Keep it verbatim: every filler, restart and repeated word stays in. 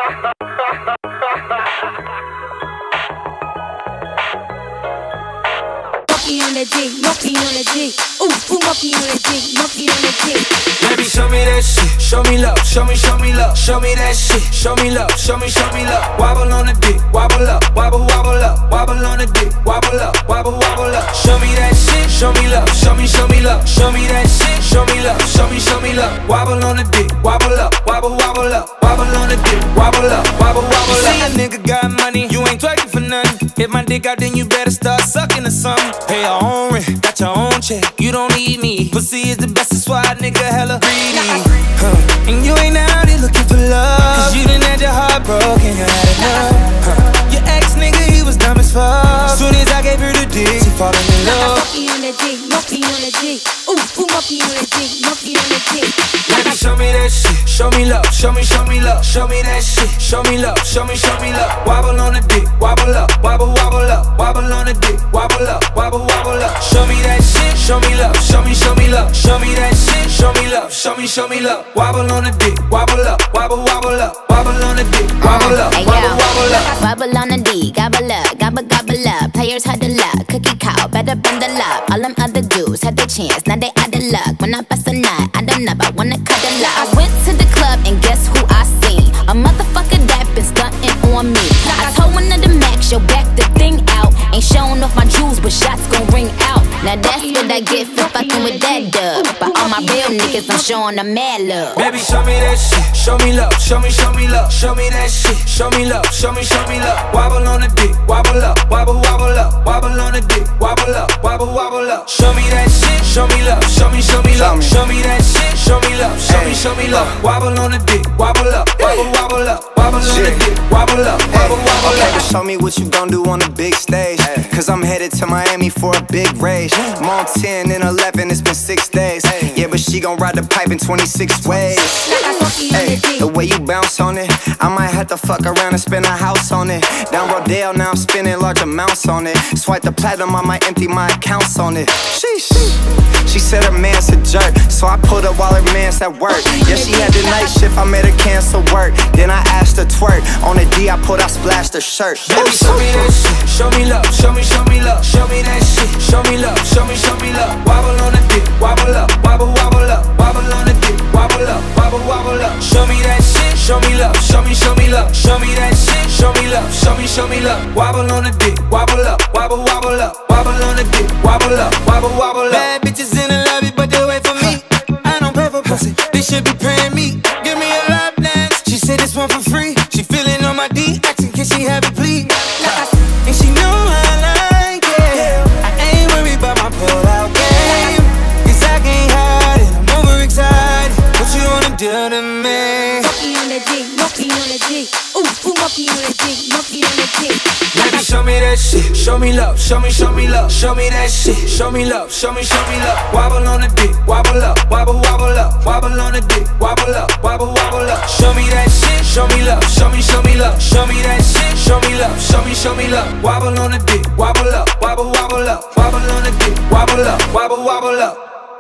Monkey on the D, monkey on the D. Ooh, ooh, monkey on the D, monkey on the D. Baby, show me that shit, show me love, show me, show me love, show me that shit, show me love, show me, show me love. Wobble on the dick, wobble up, wobble, wobble up, wobble on the dick, wobble up, wobble, wobble up. Show me that shit, show me love, show me, show me love, show me that shit, show me love, show me, show me love. Wobble on the dick, wobble up, wobble, wobble up, wobble on the dick, wobble up, wobble, wobble up. You see a nigga got money, you ain't twerking for nothing. Hit my dick out, then you better start sucking or something. Pay your own rent, got your own check, you don't need me. Pussy is the best, that's why a nigga hella greedy. Huh. And you ain't out here looking for love, cause you done had your heart broken, you had enough. Huh. Your ex nigga, he was dumb as fuck. Soon as I gave her the dick, she falling in love. Monkey on the D, monkey on the D. Ooh, ooh, monkey on the D, monkey on the D. Baby, show me that shit, show me love, show me, show me love, show me that shit, show me love, show me, show me love. Wobble on the dick, wobble up, wobble, wobble up, wobble on the dick, wobble up, wobble, wobble up. Show me that shit, show me love, show me, show me love, show me that shit, show me love, show me, show me love. Wobble on the dick, wobble up, wobble, wobble up, wobble on the dick, wobble up, wobble, wobble up. Wobble on the D, gobble up, gobble, gobble up. Players had the luck, cookie cow, better bundle up. All them other dudes had their chance, now they out of luck. When I bust a nut, I don't know, I wanna cut the luck. I went to the club and guess who I seen? A motherfucker that been stunting on me. I told one of the max, yo, back the thing out. Ain't showing off my jewels, but shots gon' ring out. Now that's what I get for fucking with that dub. But all my real niggas, I'm showing them mad love. Baby, show me that shit, show me love, show me, show me love, show me that shit, show me love, show me, show me love. Wobble on the dick, wobble up, wobble, wobble up, wobble on the dick, wobble up, wobble, wobble up. Show me that shit, show me love, show me, show me love, show me that shit, show me love, show me, show me love. Wobble on the dick, wobble up, wobble, wobble up, wobble on the dick, wobble up, wobble, wobble up. Okay, but show me what you gon' do on the big stage, cause I'm headed to Miami for a big race. I'm on ten and eleven, it's been six days. Yeah, but she gon' ride the pipe in twenty-six ways. Hey, the way you bounce on it, I might have to fuck around and spend a house on it. Down Rodale, now I'm spending large amounts on it. Swipe the platinum, I might empty my accounts on it. Sheesh. She said her man's a jerk, so I pulled up while her man's at work. Yeah, she had the night shift, I made her cancel work. Then I asked her twerk. On the D, I pulled out, splashed her shirt. Baby, show me that shit, show me love, show me, show me love, show me that shit, show me love, show me, show me love. Wobble on the dick, wobble up, wobble, wobble up, wobble on the dick, wobble up, wobble, wobble up. Show me that shit, show me love, show me, show me love, show me that shit, show me love, show me, show me love. Wobble on the dick, wobble up, wobble, wobble up, wobble on the dick, wobble up, wobble, wobble up. Bad bitches in the lobby, but they wait for me. I don't pay for pussy, they should be paying me. Give me a lap dance, she said this one for free. She feeling on my D, asking can she have it please. And she know I like it, I ain't worried about my pull-out game, cause I can't hide it, I'm overexcited. What you wanna do to me? Monkey on the D, monkey on the D. Ooh, ooh, monkey on the D, monkey on the D. Baby, show me that shit, show me love, show me, show me love, show me that shit, show me love, show me, show me love. Wobble on the dick, wobble up, wobble, wobble up, wobble on the dick, wobble up, wobble, wobble up. Show me that shit, show me love, show me, show me love, show me that shit, show me love, show me, show me love. Wobble on the dick, wobble up, wobble, wobble up, wobble on the dick, wobble up, wobble, wobble up.